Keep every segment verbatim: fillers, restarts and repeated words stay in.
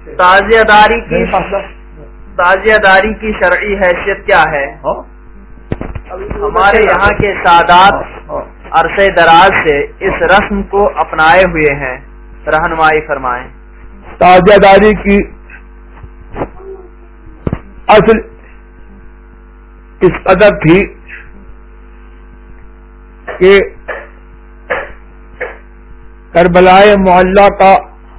تعزیہ داری کی تعزیہ داری کی شرعی حیثیت کیا ہے؟ ہمارے یہاں کے سادات عرصے دراز سے اس رسم کو اپنائے ہوئے ہیں، رہنمائی فرمائیں۔ تعزیہ داری کی اصل اس قدر تھی کہ کربلائے معلیٰ کا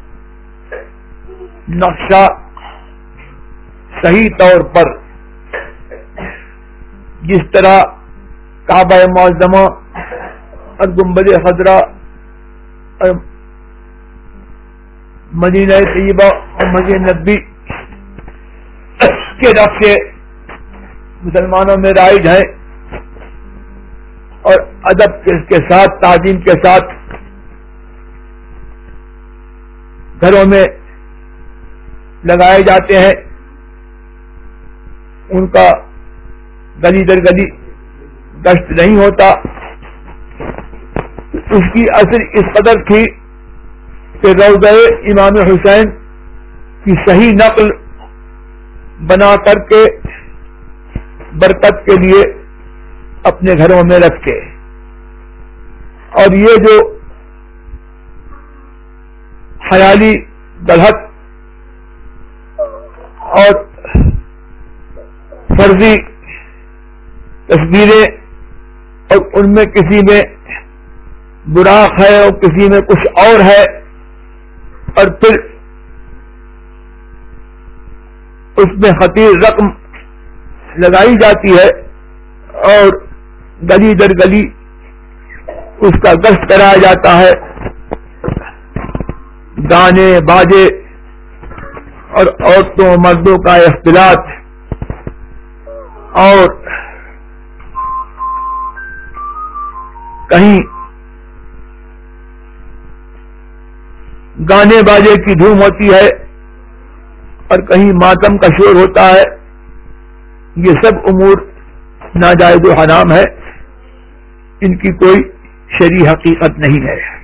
نقشہ صحیح طور پر جس طرح کعبہ معظمہ اور گنبد خضرا اور مدینہ طیبہ اور مسجد نبوی کے نقشے مسلمانوں میں رائج ہیں اور ادب کے ساتھ تعظیم کے ساتھ گھروں میں لگائے جاتے ہیں، ان کا گلی در گلی گشت نہیں ہوتا۔ اس کی اثر اس قدر تھی کہ روضہ امام حسین کی صحیح نقل بنا کر کے برکت کے لیے اپنے گھروں میں رکھتے، اور یہ جو خیالی گڑھت اور فرضی تصویریں اور ان میں کسی میں براق ہے اور کسی میں کچھ اور ہے، اور پھر اس میں خطیر رقم لگائی جاتی ہے اور گلی در گلی اس کا گشت کرایا جاتا ہے، گانے باجے اور عورتوں مردوں کا اختلاط اور کہیں گانے باجے کی دھوم ہوتی ہے اور کہیں ماتم کا شور ہوتا ہے۔ یہ سب امور ناجائز و حرام ہے، ان کی کوئی شرعی حقیقت نہیں ہے۔